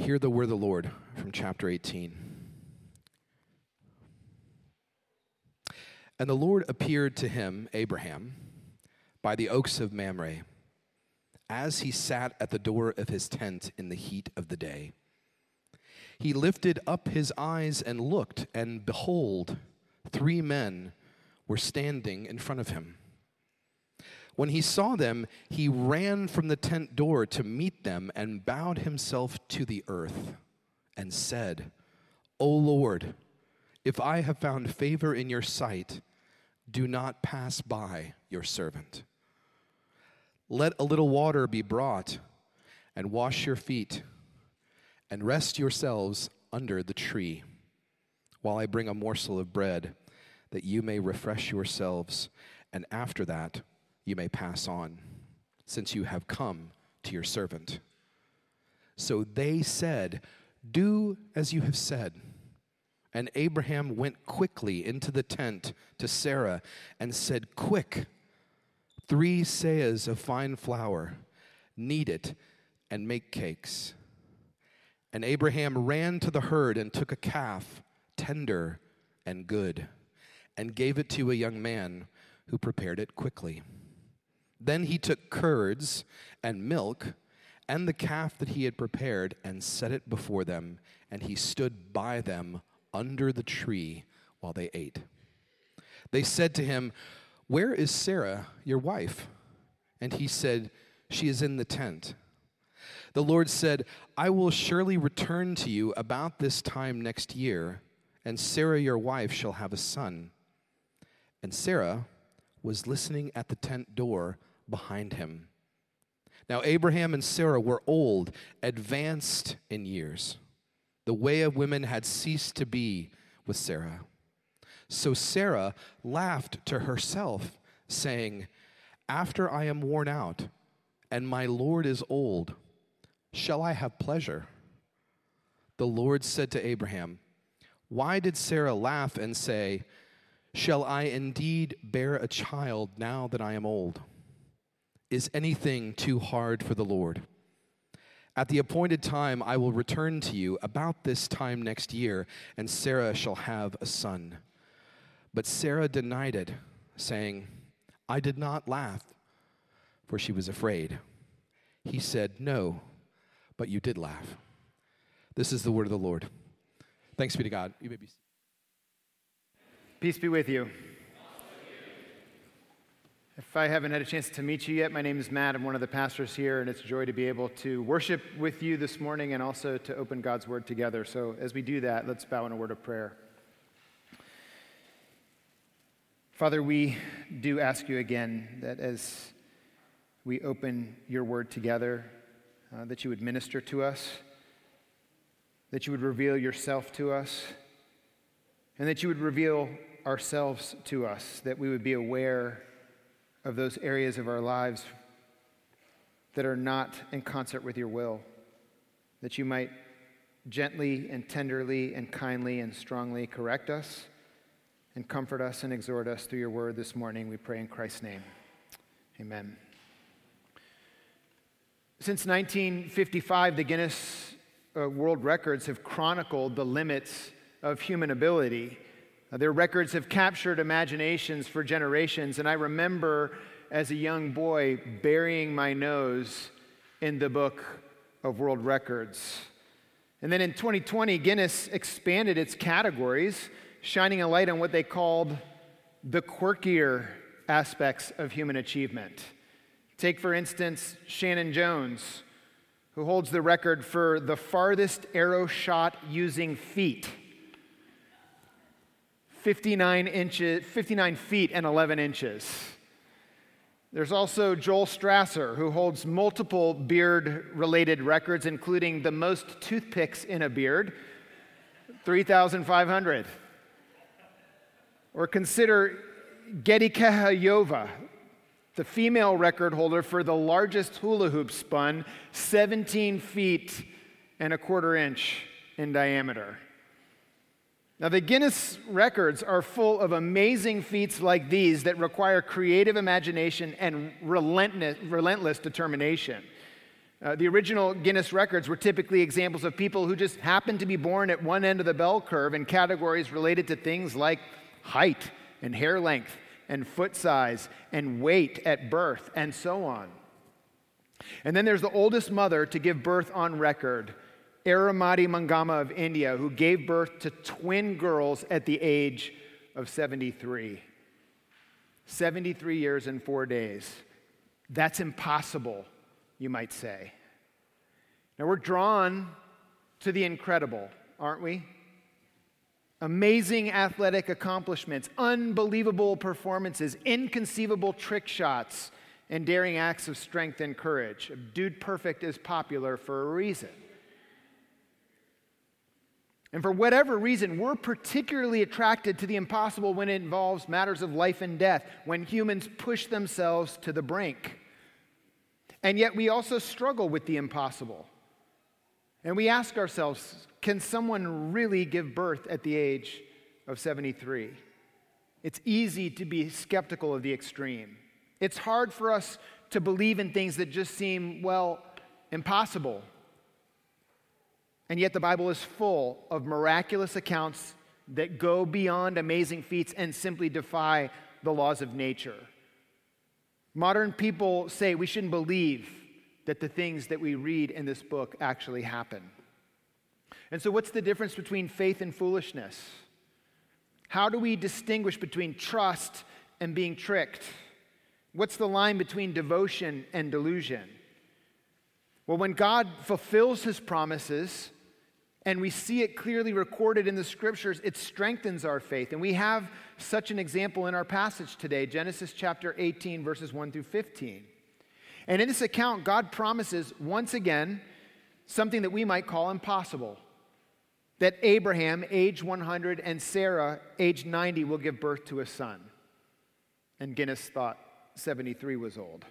Hear the word of the Lord from chapter 18. And the Lord appeared to him, Abraham, by the oaks of Mamre, as he sat at the door of his tent in the heat of the day. He lifted up his eyes and looked, and behold, 3 men were standing in front of him. When he saw them, he ran from the tent door to meet them and bowed himself to the earth and said, O Lord, if I have found favor in your sight, do not pass by your servant. Let a little water be brought, and wash your feet, and rest yourselves under the tree, while I bring a morsel of bread, that you may refresh yourselves, and after that you may pass on, since you have come to your servant. So they said, Do as you have said. And Abraham went quickly into the tent to Sarah and said, Quick, 3 seahs of fine flour, knead it, and make cakes. And Abraham ran to the herd and took a calf, tender and good, and gave it to a young man who prepared it quickly. Then he took curds and milk and the calf that he had prepared and set it before them, and he stood by them under the tree while they ate. They said to him, Where is Sarah, your wife? And he said, She is in the tent. The Lord said, I will surely return to you about this time next year, and Sarah, your wife, shall have a son. And Sarah was listening at the tent door behind him. Now Abraham and Sarah were old, advanced in years. The way of women had ceased to be with Sarah. So Sarah laughed to herself, saying, After I am worn out, and my Lord is old, shall I have pleasure? The Lord said to Abraham, Why did Sarah laugh and say, Shall I indeed bear a child now that I am old? Is anything too hard for the Lord? At the appointed time I will return to you about this time next year, and Sarah shall have a son. But Sarah denied it, saying, I did not laugh, for she was afraid. He said, No, but you did laugh. This is the word of the Lord. Thanks be to God. You may be. Peace be with you. If I haven't had a chance to meet you yet, my name is Matt. I'm one of the pastors here, and it's a joy to be able to worship with you this morning and also to open God's Word together. So as we do that, let's bow in a word of prayer. Father, we do ask you again that as we open your Word together, that you would minister to us, that you would reveal yourself to us, and that you would reveal ourselves to us, that we would be aware of those areas of our lives that are not in concert with your will, that you might gently and tenderly and kindly and strongly correct us and comfort us and exhort us through your word this morning. We pray in Christ's name. Amen. Since 1955, the Guinness World Records have chronicled the limits of human ability. Their records have captured imaginations for generations, and I remember as a young boy burying my nose in the book of world records. And then in 2020, Guinness expanded its categories, shining a light on what they called the quirkier aspects of human achievement. Take, for instance, Shannon Jones, who holds the record for the farthest arrow shot using feet. 59 feet and 11 inches. There's also Joel Strasser, who holds multiple beard-related records, including the most toothpicks in a beard, 3,500. Or consider Gedi Kahayova, the female record holder for the largest hula hoop spun, 17 feet and a quarter inch in diameter. Now, the Guinness records are full of amazing feats like these that require creative imagination and relentless determination. The original Guinness records were typically examples of people who just happened to be born at one end of the bell curve in categories related to things like height and hair length and foot size and weight at birth and so on. And then there's the oldest mother to give birth on record, Aramati Mangama of India, who gave birth to twin girls at the age of 73. 73 years and 4 days. That's impossible, you might say. Now we're drawn to the incredible, aren't we? Amazing athletic accomplishments, unbelievable performances, inconceivable trick shots, and daring acts of strength and courage. Dude Perfect is popular for a reason. And for whatever reason, we're particularly attracted to the impossible when it involves matters of life and death, when humans push themselves to the brink. And yet we also struggle with the impossible. And we ask ourselves, can someone really give birth at the age of 73? It's easy to be skeptical of the extreme. It's hard for us to believe in things that just seem, well, impossible. And yet the Bible is full of miraculous accounts that go beyond amazing feats and simply defy the laws of nature. Modern people say we shouldn't believe that the things that we read in this book actually happen. And so what's the difference between faith and foolishness? How do we distinguish between trust and being tricked? What's the line between devotion and delusion? Well, when God fulfills his promises, and we see it clearly recorded in the scriptures, it strengthens our faith. And we have such an example in our passage today, Genesis chapter 18, verses 1 through 15. And in this account, God promises once again something that we might call impossible. That Abraham, age 100, and Sarah, age 90, will give birth to a son. And Guinness thought 73 was old.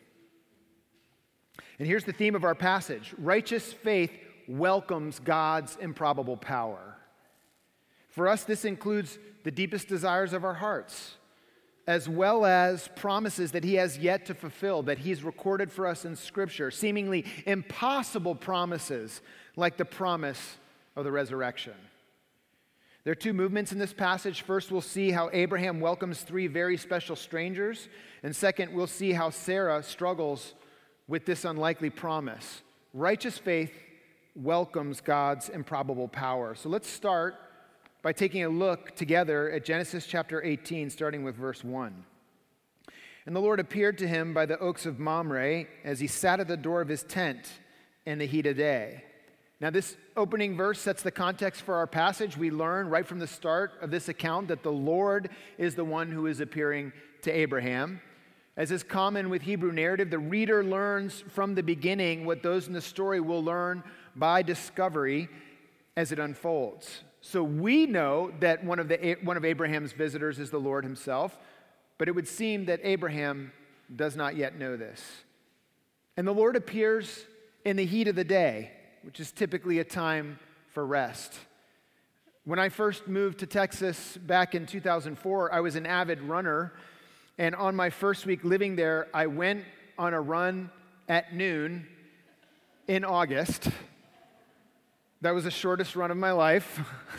And here's the theme of our passage. Righteous faith welcomes God's improbable power. For us, this includes the deepest desires of our hearts, as well as promises that he has yet to fulfill, that he's recorded for us in Scripture, seemingly impossible promises like the promise of the resurrection. There are two movements in this passage. First, we'll see how Abraham welcomes three very special strangers. And second, we'll see how Sarah struggles with this unlikely promise. Righteous faith welcomes God's improbable power. So let's start by taking a look together at Genesis chapter 18, starting with verse 1. And the Lord appeared to him by the oaks of Mamre as he sat at the door of his tent in the heat of day. Now, this opening verse sets the context for our passage. We learn right from the start of this account that the Lord is the one who is appearing to Abraham. As is common with Hebrew narrative, the reader learns from the beginning what those in the story will learn by discovery as it unfolds. So we know that one of Abraham's visitors is the Lord himself, but it would seem that Abraham does not yet know this. And the Lord appears in the heat of the day, which is typically a time for rest. When I first moved to Texas back in 2004, I was an avid runner, and on my first week living there, I went on a run at noon in August. That was the shortest run of my life.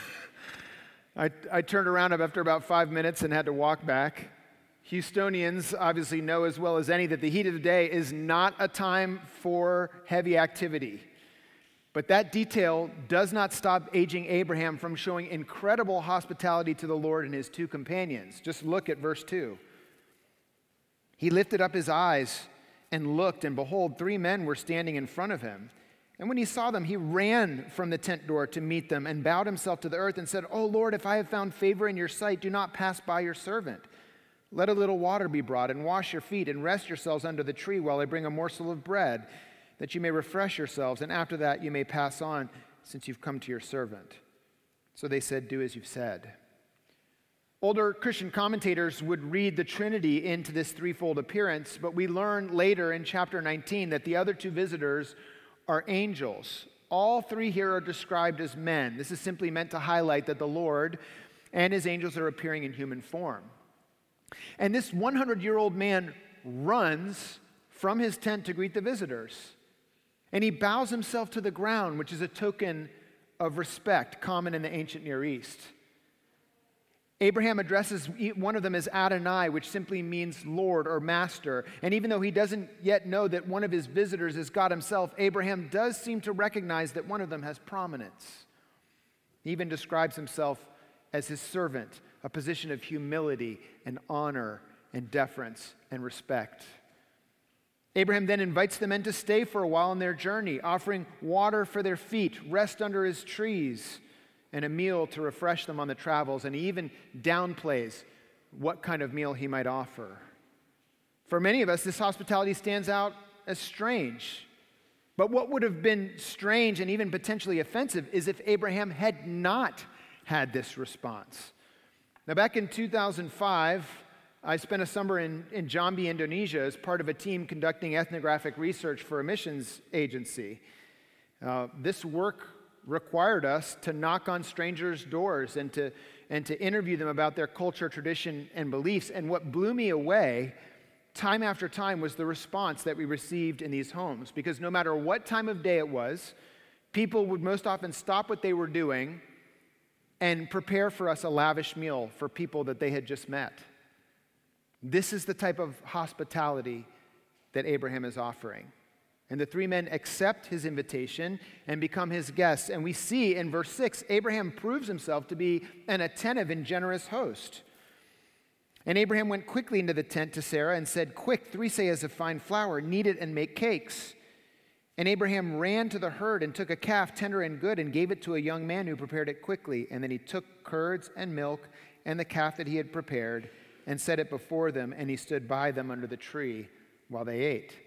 I turned around after about 5 minutes and had to walk back. Houstonians obviously know as well as any that the heat of the day is not a time for heavy activity. But that detail does not stop aging Abraham from showing incredible hospitality to the Lord and his two companions. Just look at verse 2. He lifted up his eyes and looked, and behold, 3 men were standing in front of him. And when he saw them, he ran from the tent door to meet them and bowed himself to the earth and said, "O Lord, if I have found favor in your sight, do not pass by your servant. Let a little water be brought and wash your feet and rest yourselves under the tree while I bring a morsel of bread, that you may refresh yourselves, and after that you may pass on, since you've come to your servant." So they said, "Do as you've said." Older Christian commentators would read the Trinity into this threefold appearance, but we learn later in chapter 19 that the other two visitors are angels. All three here are described as men. This is simply meant to highlight that the Lord and his angels are appearing in human form. And this 100-year-old man runs from his tent to greet the visitors. And he bows himself to the ground, which is a token of respect common in the ancient Near East. Abraham addresses one of them as Adonai, which simply means Lord or Master. And even though he doesn't yet know that one of his visitors is God himself, Abraham does seem to recognize that one of them has prominence. He even describes himself as his servant, a position of humility and honor and deference and respect. Abraham then invites the men to stay for a while on their journey, offering water for their feet, rest under his trees, and a meal to refresh them on the travels. And he even downplays what kind of meal he might offer. For many of us, this hospitality stands out as strange. But what would have been strange and even potentially offensive is if Abraham had not had this response. Now, back in 2005, I spent a summer in Jambi, Indonesia, as part of a team conducting ethnographic research for a missions agency. This work required us to knock on strangers' doors and to interview them about their culture, tradition, and beliefs. And what blew me away, time after time, was the response that we received in these homes. Because no matter what time of day it was, people would most often stop what they were doing and prepare for us a lavish meal for people that they had just met. This is the type of hospitality that Abraham is offering. And the three men accept his invitation and become his guests. And we see in verse 6, Abraham proves himself to be an attentive and generous host. And Abraham went quickly into the tent to Sarah and said, "Quick, 3 seahs of fine flour, knead it and make cakes." And Abraham ran to the herd and took a calf, tender and good, and gave it to a young man who prepared it quickly. And then he took curds and milk and the calf that he had prepared and set it before them, and he stood by them under the tree while they ate.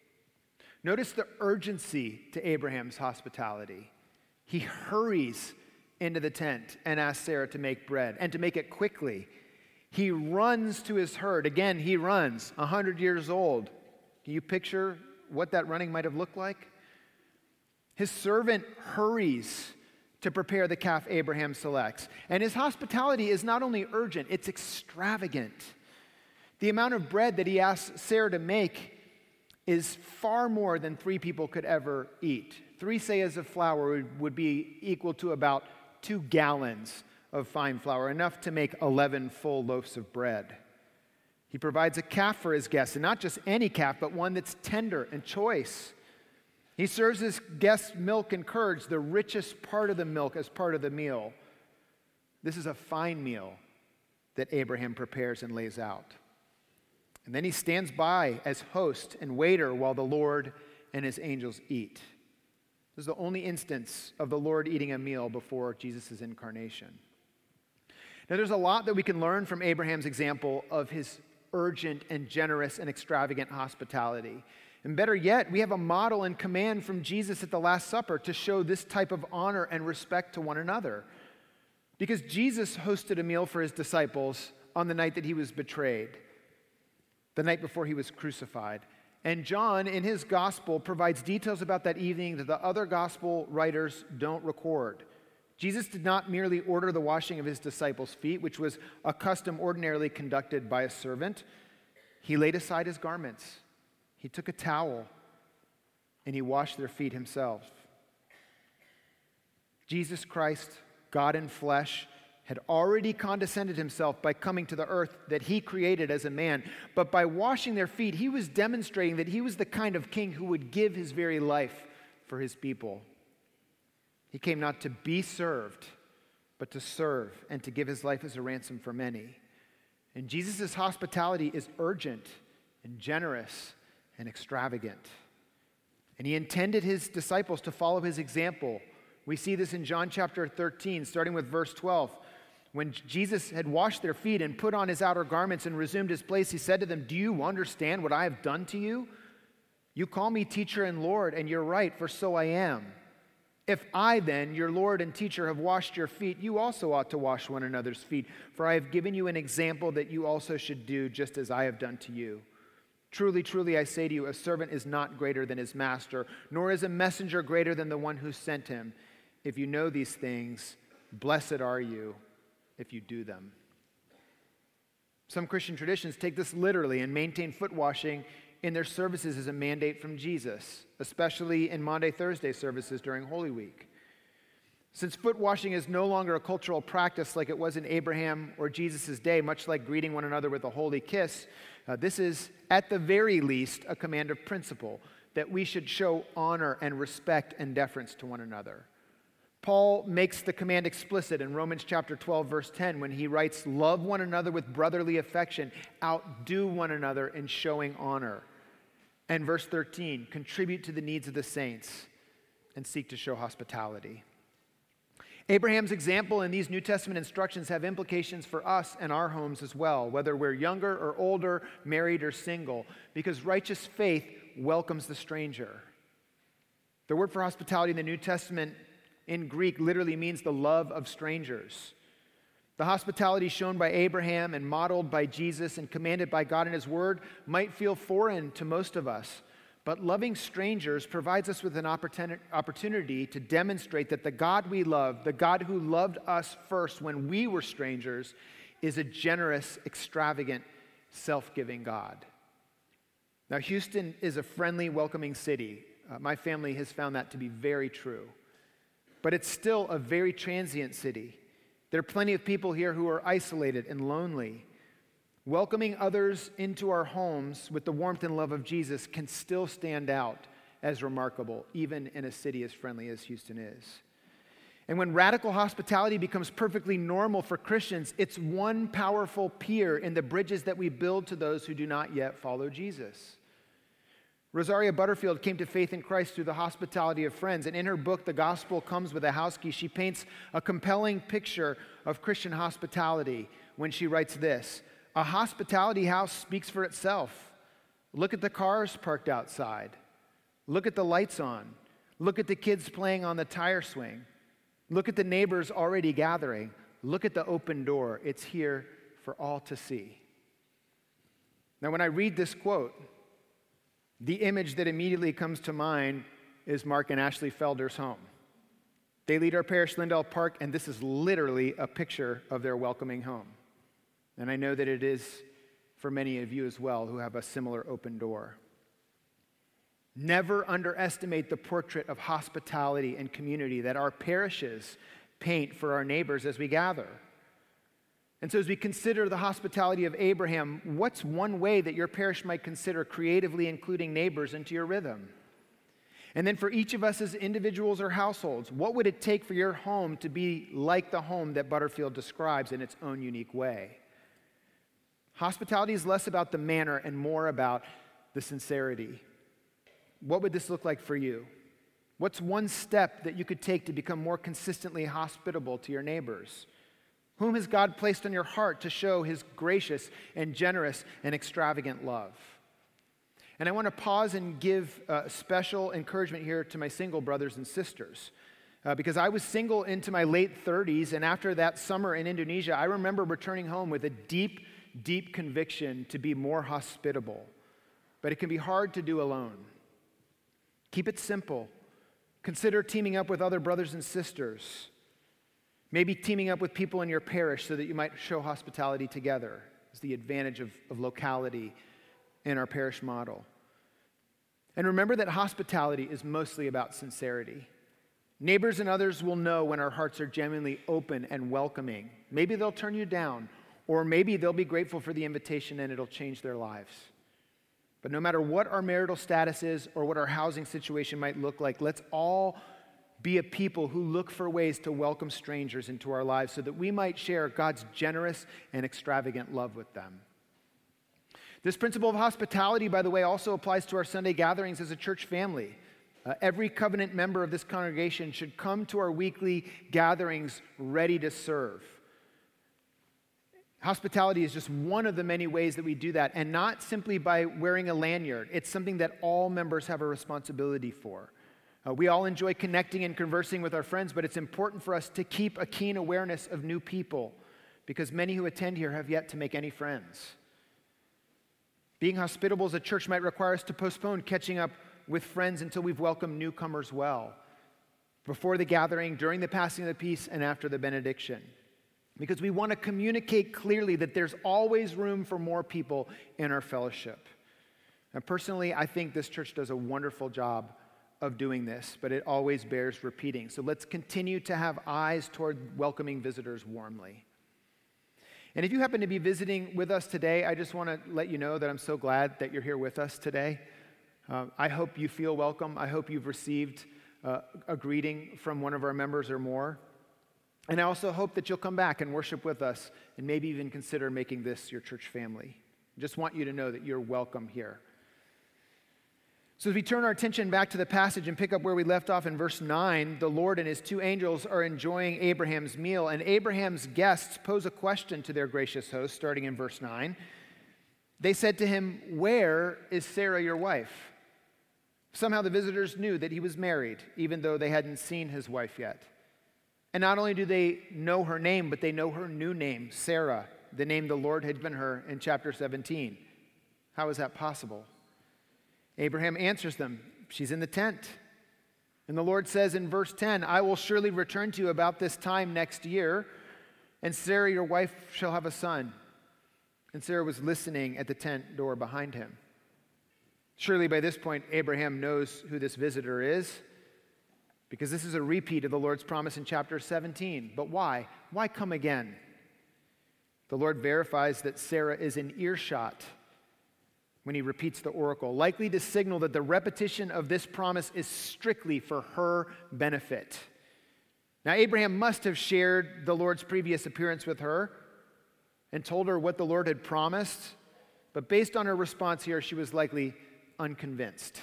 Notice the urgency to Abraham's hospitality. He hurries into the tent and asks Sarah to make bread, and to make it quickly. He runs to his herd. Again, he runs, 100 years old. Can you picture what that running might have looked like? His servant hurries to prepare the calf Abraham selects. And his hospitality is not only urgent, it's extravagant. The amount of bread that he asks Sarah to make is far more than 3 people could ever eat. 3 seahs of flour would be equal to about 2 gallons of fine flour, enough to make 11 full loaves of bread. He provides a calf for his guests, and not just any calf, but one that's tender and choice. He serves his guests milk and curds, the richest part of the milk, as part of the meal. This is a fine meal that Abraham prepares and lays out. And then he stands by as host and waiter while the Lord and his angels eat. This is the only instance of the Lord eating a meal before Jesus' incarnation. Now, there's a lot that we can learn from Abraham's example of his urgent and generous and extravagant hospitality. And better yet, we have a model and command from Jesus at the Last Supper to show this type of honor and respect to one another. Because Jesus hosted a meal for his disciples on the night that he was betrayed, the night before he was crucified. And John, in his gospel, provides details about that evening that the other gospel writers don't record. Jesus did not merely order the washing of his disciples' feet, which was a custom ordinarily conducted by a servant. He laid aside his garments. He took a towel and he washed their feet himself. Jesus Christ, God in flesh, had already condescended himself by coming to the earth that he created as a man. But by washing their feet, he was demonstrating that he was the kind of king who would give his very life for his people. He came not to be served, but to serve and to give his life as a ransom for many. And Jesus' hospitality is urgent and generous and extravagant. And he intended his disciples to follow his example. We see this in John chapter 13, starting with verse 12. When Jesus had washed their feet and put on his outer garments and resumed his place, he said to them, "Do you understand what I have done to you? You call me teacher and Lord, and you're right, for so I am. If I then, your Lord and teacher, have washed your feet, you also ought to wash one another's feet. For I have given you an example that you also should do just as I have done to you. Truly, truly, I say to you, a servant is not greater than his master, nor is a messenger greater than the one who sent him. If you know these things, blessed are you if you do them." Some Christian traditions take this literally and maintain foot washing in their services is a mandate from Jesus, especially in Maundy Thursday services during Holy Week. Since foot washing is no longer a cultural practice like it was in Abraham or Jesus' day, much like greeting one another with a holy kiss, this is, at the very least, a command of principle that we should show honor and respect and deference to one another. Paul makes the command explicit in Romans chapter 12, verse 10, when he writes, "Love one another with brotherly affection, outdo one another in showing honor." And verse 13, "Contribute to the needs of the saints and seek to show hospitality." Abraham's example and these New Testament instructions have implications for us and our homes as well, whether we're younger or older, married or single, because righteous faith welcomes the stranger. The word for hospitality in the New Testament in Greek literally means the love of strangers. The hospitality shown by Abraham and modeled by Jesus and commanded by God in His Word might feel foreign to most of us, but loving strangers provides us with an opportunity to demonstrate that the God we love, the God who loved us first when we were strangers, is a generous, extravagant, self-giving God. Now, Houston is a friendly, welcoming city. My family has found that to be very true. But it's still a very transient city. There are plenty of people here who are isolated and lonely. Welcoming others into our homes with the warmth and love of Jesus can still stand out as remarkable, even in a city as friendly as Houston is. And when radical hospitality becomes perfectly normal for Christians, it's one powerful pier in the bridges that we build to those who do not yet follow Jesus. Rosaria Butterfield came to faith in Christ through the hospitality of friends, and in her book, The Gospel Comes with a House Key, she paints a compelling picture of Christian hospitality when she writes this: "A hospitality house speaks for itself. Look at the cars parked outside. Look at the lights on. Look at the kids playing on the tire swing. Look at the neighbors already gathering. Look at the open door. It's here for all to see." Now, when I read this quote, the image that immediately comes to mind is Mark and Ashley Felder's home. They lead our parish, Lindell Park, and this is literally a picture of their welcoming home. And I know that it is for many of you as well who have a similar open door. Never underestimate the portrait of hospitality and community that our parishes paint for our neighbors as we gather. And so as we consider the hospitality of Abraham, what's one way that your parish might consider creatively including neighbors into your rhythm? And then for each of us as individuals or households, what would it take for your home to be like the home that Butterfield describes in its own unique way? Hospitality is less about the manner and more about the sincerity. What would this look like for you? What's one step that you could take to become more consistently hospitable to your neighbors? Whom has God placed on your heart to show His gracious and generous and extravagant love? And I want to pause and give special encouragement here to my single brothers and sisters. Because I was single into my late 30s, and after that summer in Indonesia, I remember returning home with a deep, deep conviction to be more hospitable. But it can be hard to do alone. Keep it simple. Consider teaming up with other brothers and sisters. Maybe teaming up with people in your parish so that you might show hospitality together. It's the advantage of locality in our parish model. And remember that hospitality is mostly about sincerity. Neighbors and others will know when our hearts are genuinely open and welcoming. Maybe they'll turn you down, or maybe they'll be grateful for the invitation and it'll change their lives. But no matter what our marital status is or what our housing situation might look like, let's all be a people who look for ways to welcome strangers into our lives so that we might share God's generous and extravagant love with them. This principle of hospitality, by the way, also applies to our Sunday gatherings as a church family. Every covenant member of this congregation should come to our weekly gatherings ready to serve. Hospitality is just one of the many ways that we do that, and not simply by wearing a lanyard. It's something that all members have a responsibility for. We all enjoy connecting and conversing with our friends, but it's important for us to keep a keen awareness of new people because many who attend here have yet to make any friends. Being hospitable as a church might require us to postpone catching up with friends until we've welcomed newcomers well, before the gathering, during the passing of the peace, and after the benediction. Because we want to communicate clearly that there's always room for more people in our fellowship. Now, personally, I think this church does a wonderful job of doing this, but it always bears repeating. So let's continue to have eyes toward welcoming visitors warmly. And if you happen to be visiting with us today, I just want to let you know that I'm so glad that you're here with us today. I hope you feel welcome. I hope you've received a greeting from one of our members or more. And I also hope that you'll come back and worship with us and maybe even consider making this your church family. Just want you to know that you're welcome here. So as we turn our attention back to the passage and pick up where we left off in verse 9, the Lord and his two angels are enjoying Abraham's meal, and Abraham's guests pose a question to their gracious host, starting in verse 9. They said to him, "Where is Sarah, your wife?" Somehow the visitors knew that he was married, even though they hadn't seen his wife yet. And not only do they know her name, but they know her new name, Sarah, the name the Lord had given her in chapter 17. How is that possible? Abraham answers them, "She's in the tent." And the Lord says in verse 10, "I will surely return to you about this time next year, and Sarah, your wife, shall have a son." And Sarah was listening at the tent door behind him. Surely by this point, Abraham knows who this visitor is, because this is a repeat of the Lord's promise in chapter 17. But why? Why come again? The Lord verifies that Sarah is in earshot when he repeats the oracle, likely to signal that the repetition of this promise is strictly for her benefit. Now, Abraham must have shared the Lord's previous appearance with her and told her what the Lord had promised, but based on her response here, she was likely unconvinced.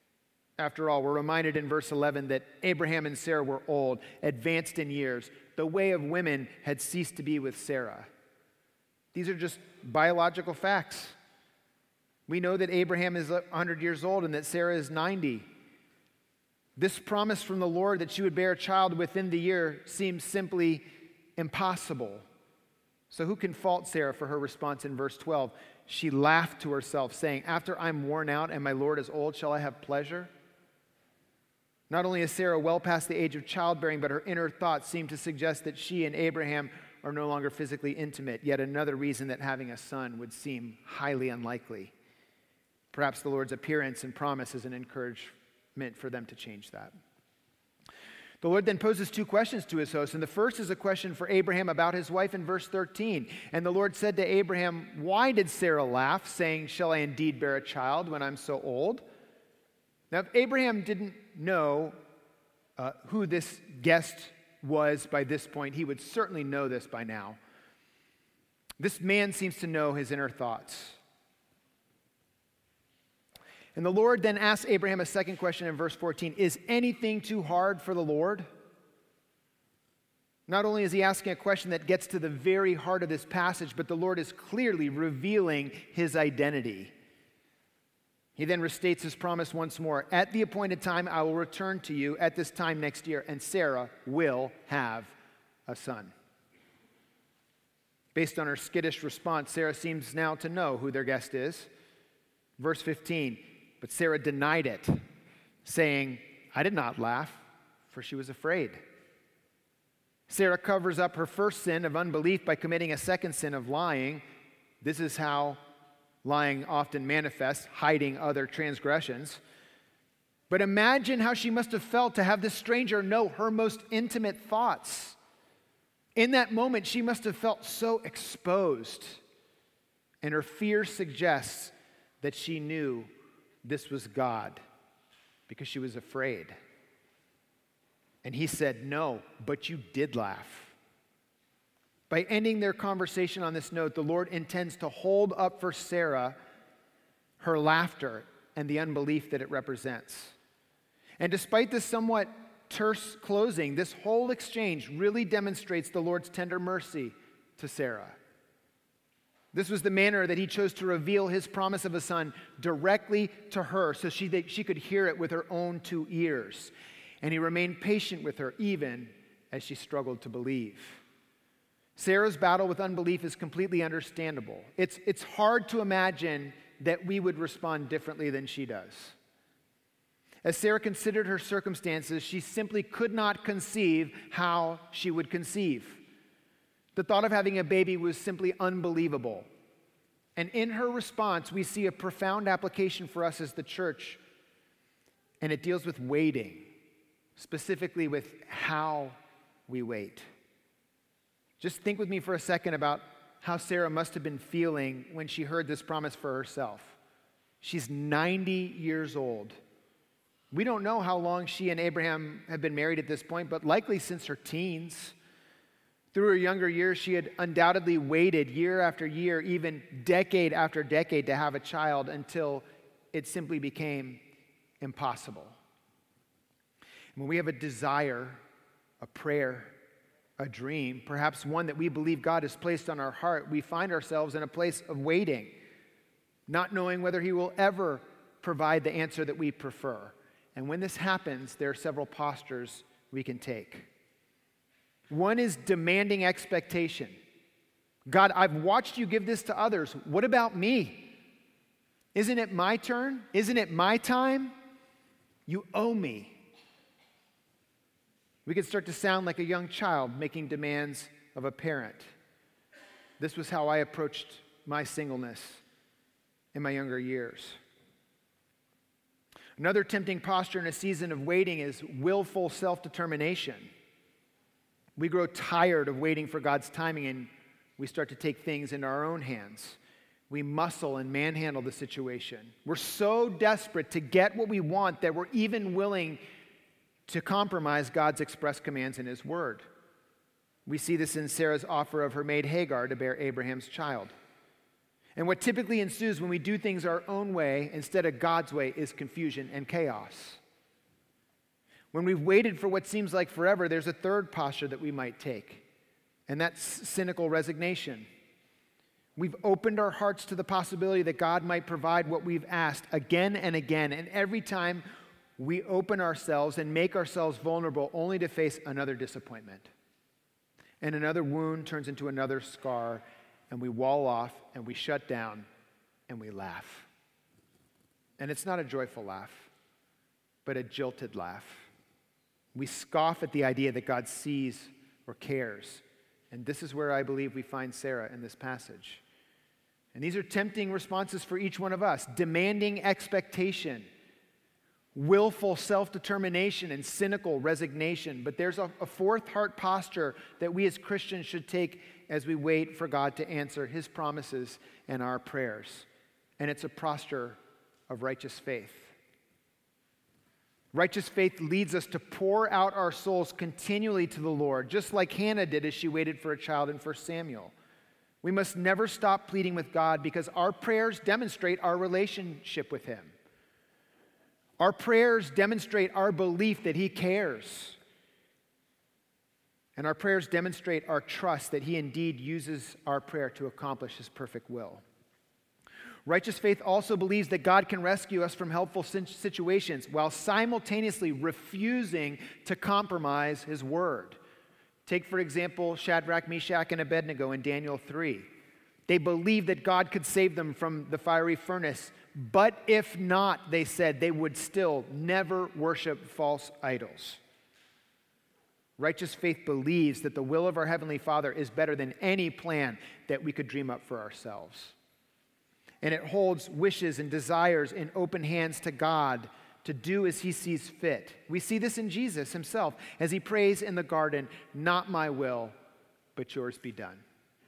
After all, we're reminded in verse 11 that Abraham and Sarah were old, advanced in years. The way of women had ceased to be with Sarah. These are just biological facts. We know that Abraham is 100 years old and that Sarah is 90. This promise from the Lord that she would bear a child within the year seems simply impossible. So who can fault Sarah for her response in verse 12? She laughed to herself, saying, "After I'm worn out and my Lord is old, shall I have pleasure?" Not only is Sarah well past the age of childbearing, but her inner thoughts seem to suggest that she and Abraham are no longer physically intimate, yet another reason that having a son would seem highly unlikely. Perhaps the Lord's appearance and promise is an encouragement for them to change that. The Lord then poses two questions to his host, and the first is a question for Abraham about his wife in verse 13. And the Lord said to Abraham, "Why did Sarah laugh, saying, 'Shall I indeed bear a child when I'm so old?'" Now, if Abraham didn't know who this guest was by this point, he would certainly know this by now. This man seems to know his inner thoughts. And the Lord then asks Abraham a second question in verse 14. Is anything too hard for the Lord? Not only is he asking a question that gets to the very heart of this passage, but the Lord is clearly revealing his identity. He then restates his promise once more. At the appointed time, I will return to you at this time next year, and Sarah will have a son. Based on her skittish response, Sarah seems now to know who their guest is. Verse 15, but Sarah denied it, saying, I did not laugh, for she was afraid. Sarah covers up her first sin of unbelief by committing a second sin of lying. This is how lying often manifests, hiding other transgressions. But imagine how she must have felt to have this stranger know her most intimate thoughts. In that moment, she must have felt so exposed. And her fear suggests that she knew this was God because she was afraid. And he said, no, but you did laugh. By ending their conversation on this note, the Lord intends to hold up for Sarah her laughter and the unbelief that it represents. And despite this somewhat terse closing, this whole exchange really demonstrates the Lord's tender mercy to Sarah. This was the manner that he chose to reveal his promise of a son directly to her so she could hear it with her own two ears. And he remained patient with her even as she struggled to believe. Sarah's battle with unbelief is completely understandable. It's hard to imagine that we would respond differently than she does. As Sarah considered her circumstances, she simply could not conceive how she would conceive. The thought of having a baby was simply unbelievable. And in her response, we see a profound application for us as the church, and it deals with waiting, specifically with how we wait. Just think with me for a second about how Sarah must have been feeling when she heard this promise for herself. She's 90 years old. We don't know how long she and Abraham have been married at this point, but likely since her teens. Through her younger years, she had undoubtedly waited year after year, even decade after decade, to have a child until it simply became impossible. And when we have a desire, a prayer, a dream, perhaps one that we believe God has placed on our heart, we find ourselves in a place of waiting, not knowing whether He will ever provide the answer that we prefer. And when this happens, there are several postures we can take. One is demanding expectation. God, I've watched you give this to others. What about me? Isn't it my turn? Isn't it my time? You owe me. We could start to sound like a young child making demands of a parent. This was how I approached my singleness in my younger years. Another tempting posture in a season of waiting is willful self-determination. We grow tired of waiting for God's timing and we start to take things into our own hands. We muscle and manhandle the situation. We're so desperate to get what we want that we're even willing to compromise God's express commands in His Word. We see this in Sarah's offer of her maid Hagar to bear Abraham's child. And what typically ensues when we do things our own way instead of God's way is confusion and chaos. When we've waited for what seems like forever, there's a third posture that we might take, and that's cynical resignation. We've opened our hearts to the possibility that God might provide what we've asked again and again, and every time we open ourselves and make ourselves vulnerable only to face another disappointment. And another wound turns into another scar, and we wall off, and we shut down, and we laugh. And it's not a joyful laugh, but a jilted laugh. We scoff at the idea that God sees or cares. And this is where I believe we find Sarah in this passage. And these are tempting responses for each one of us, demanding expectation, willful self-determination, and cynical resignation. But there's a fourth heart posture that we as Christians should take as we wait for God to answer His promises and our prayers. And it's a posture of righteous faith. Righteous faith leads us to pour out our souls continually to the Lord, just like Hannah did as she waited for a child in 1 Samuel. We must never stop pleading with God because our prayers demonstrate our relationship with Him. Our prayers demonstrate our belief that He cares. And our prayers demonstrate our trust that He indeed uses our prayer to accomplish His perfect will. Righteous faith also believes that God can rescue us from helpful situations while simultaneously refusing to compromise His word. Take, for example, Shadrach, Meshach, and Abednego in Daniel 3. They believed that God could save them from the fiery furnace, but if not, they said, they would still never worship false idols. Righteous faith believes that the will of our Heavenly Father is better than any plan that we could dream up for ourselves. And it holds wishes and desires in open hands to God to do as He sees fit. We see this in Jesus Himself as He prays in the garden, "Not my will, but yours be done."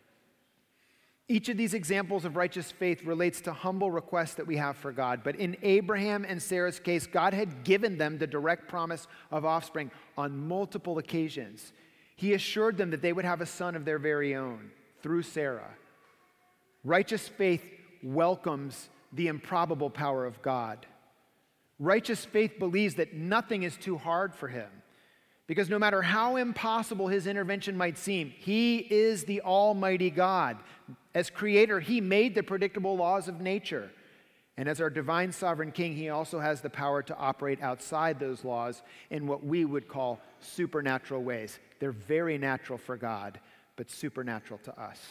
Each of these examples of righteous faith relates to humble requests that we have for God. But in Abraham and Sarah's case, God had given them the direct promise of offspring on multiple occasions. He assured them that they would have a son of their very own through Sarah. Righteous faith welcomes the improbable power of God. Righteous faith believes that nothing is too hard for Him, because no matter how impossible His intervention might seem, He is the Almighty God. As Creator, He made the predictable laws of nature. And as our divine sovereign King, He also has the power to operate outside those laws in what we would call supernatural ways. They're very natural for God, but supernatural to us.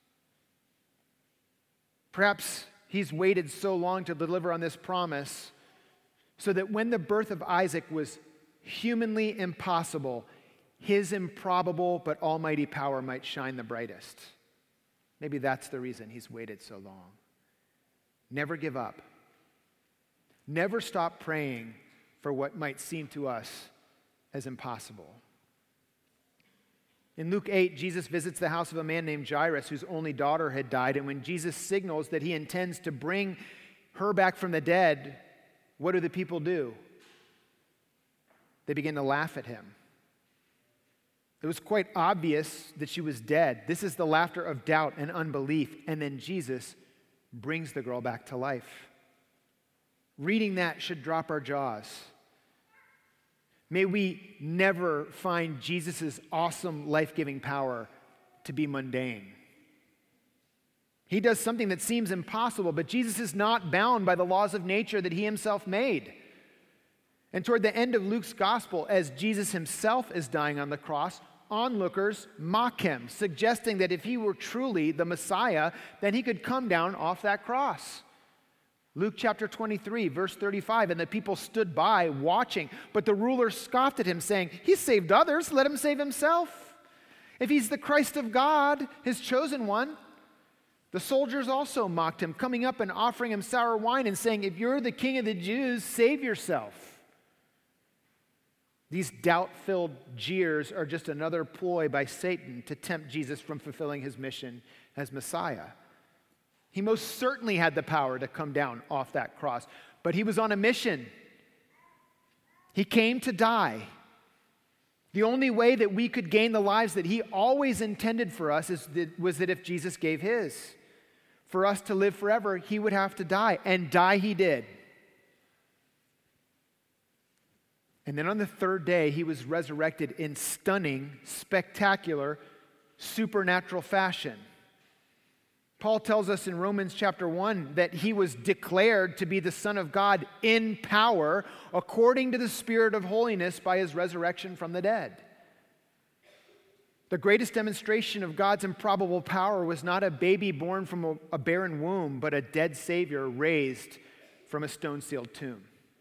Perhaps He's waited so long to deliver on this promise so that when the birth of Isaac was humanly impossible, His improbable but almighty power might shine the brightest. Maybe that's the reason He's waited so long. Never give up. Never stop praying for what might seem to us as impossible. In Luke 8, Jesus visits the house of a man named Jairus whose only daughter had died. And when Jesus signals that he intends to bring her back from the dead, what do the people do? They begin to laugh at him. It was quite obvious that she was dead. This is the laughter of doubt and unbelief. And then Jesus brings the girl back to life. Reading that should drop our jaws. May we never find Jesus' awesome life-giving power to be mundane. He does something that seems impossible, but Jesus is not bound by the laws of nature that he himself made. And toward the end of Luke's gospel, as Jesus himself is dying on the cross, onlookers mock him, suggesting that if he were truly the Messiah, then he could come down off that cross. Luke chapter 23, verse 35, and the people stood by watching, but the ruler scoffed at him, saying, "He saved others, let him save himself. If he's the Christ of God, his chosen one." The soldiers also mocked him, coming up and offering him sour wine and saying, "If you're the king of the Jews, save yourself." These doubt-filled jeers are just another ploy by Satan to tempt Jesus from fulfilling his mission as Messiah. He most certainly had the power to come down off that cross, but he was on a mission. He came to die. The only way that we could gain the lives that he always intended for us was that if Jesus gave his. For us to live forever, he would have to die, and die he did. And then on the third day, he was resurrected in stunning, spectacular, supernatural fashion. Paul tells us in Romans chapter 1 that he was declared to be the Son of God in power according to the Spirit of holiness by his resurrection from the dead. The greatest demonstration of God's improbable power was not a baby born from a barren womb, but a dead Savior raised from a stone-sealed tomb.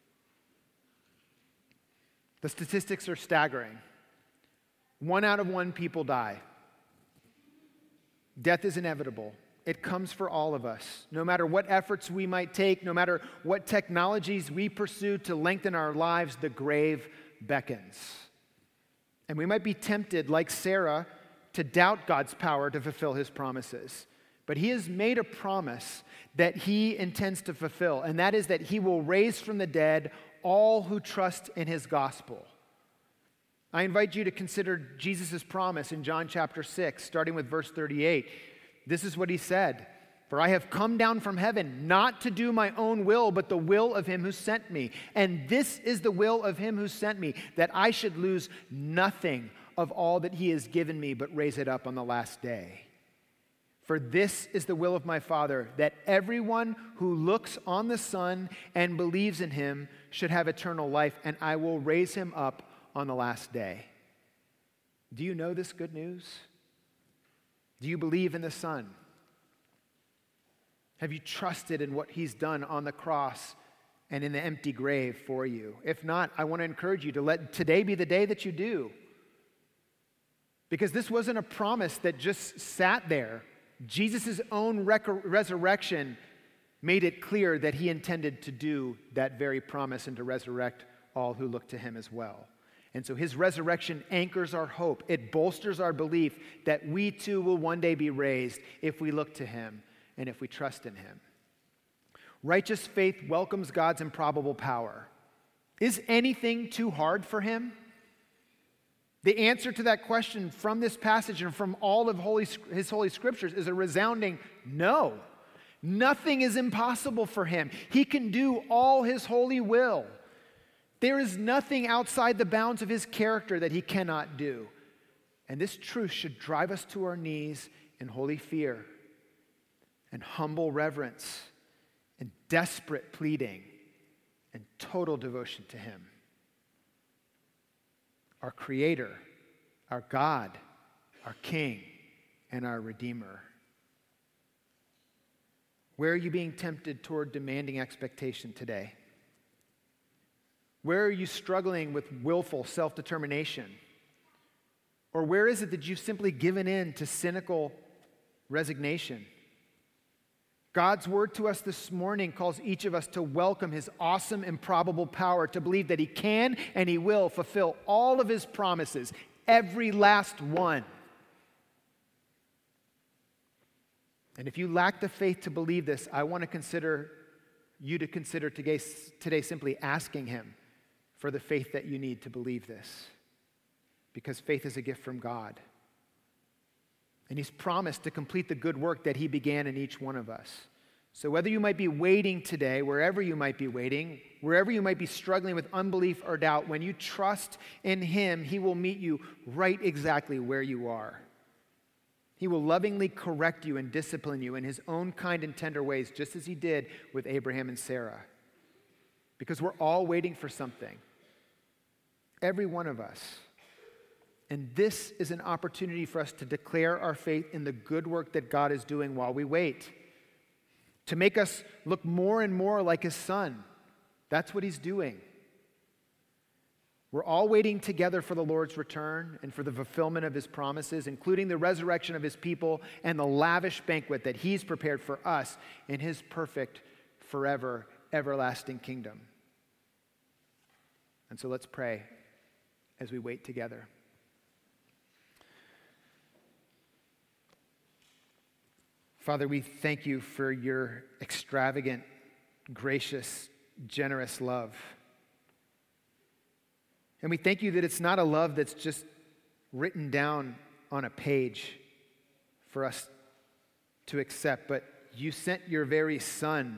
The statistics are staggering. 1 out of 1 people die. Death is inevitable. It comes for all of us. No matter what efforts we might take, no matter what technologies we pursue to lengthen our lives, the grave beckons. And we might be tempted, like Sarah, to doubt God's power to fulfill his promises. But he has made a promise that he intends to fulfill, and that is that he will raise from the dead all who trust in his gospel. I invite you to consider Jesus' promise in John chapter 6, starting with verse 38. This is what he said, "For I have come down from heaven, not to do my own will, but the will of him who sent me. And this is the will of him who sent me, that I should lose nothing of all that he has given me, but raise it up on the last day. For this is the will of my Father, that everyone who looks on the Son and believes in him should have eternal life, and I will raise him up on the last day." Do you know this good news? Do you believe in the Son? Have you trusted in what he's done on the cross and in the empty grave for you? If not, I want to encourage you to let today be the day that you do. Because this wasn't a promise that just sat there. Jesus' own resurrection made it clear that he intended to do that very promise and to resurrect all who look to him as well. And so his resurrection anchors our hope. It bolsters our belief that we too will one day be raised if we look to him and if we trust in him. Righteous faith welcomes God's improbable power. Is anything too hard for him? The answer to that question from this passage and from all of his holy scriptures is a resounding no. Nothing is impossible for him. He can do all his holy will. There is nothing outside the bounds of his character that he cannot do. And this truth should drive us to our knees in holy fear and humble reverence and desperate pleading and total devotion to him. Our Creator, our God, our King, and our Redeemer. Where are you being tempted toward demanding expectation today? Where are you struggling with willful self-determination? Or where is it that you've simply given in to cynical resignation? God's word to us this morning calls each of us to welcome his awesome, improbable power, to believe that he can and he will fulfill all of his promises, every last one. And if you lack the faith to believe this, I want to consider today simply asking him for the faith that you need to believe this. Because faith is a gift from God. And he's promised to complete the good work that he began in each one of us. So whether you might be waiting today, wherever you might be waiting, wherever you might be struggling with unbelief or doubt, when you trust in him, he will meet you right exactly where you are. He will lovingly correct you and discipline you in his own kind and tender ways, just as he did with Abraham and Sarah. Because we're all waiting for something. Every one of us. And this is an opportunity for us to declare our faith in the good work that God is doing while we wait. To make us look more and more like his Son. That's what he's doing. We're all waiting together for the Lord's return and for the fulfillment of his promises, including the resurrection of his people and the lavish banquet that he's prepared for us in his perfect, forever, everlasting kingdom. And so let's pray as we wait together. Father, we thank you for your extravagant, gracious, generous love. And we thank you that it's not a love that's just written down on a page for us to accept, but you sent your very Son,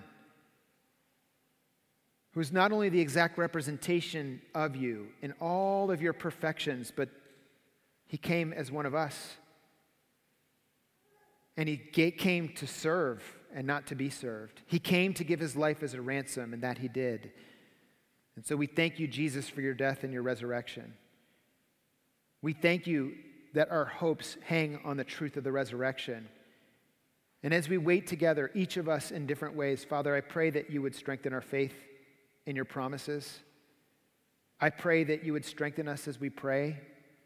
who's not only the exact representation of you in all of your perfections, but he came as one of us. And he came to serve and not to be served. He came to give his life as a ransom, and that he did. And so we thank you, Jesus, for your death and your resurrection. We thank you that our hopes hang on the truth of the resurrection. And as we wait together, each of us in different ways, Father, I pray that you would strengthen our faith in your promises. I pray that you would strengthen us as we pray.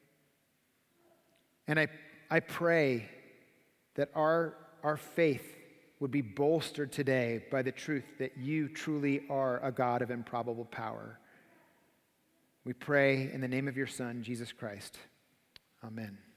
And I pray that our faith would be bolstered today by the truth that you truly are a God of improbable power. We pray in the name of your Son, Jesus Christ. Amen.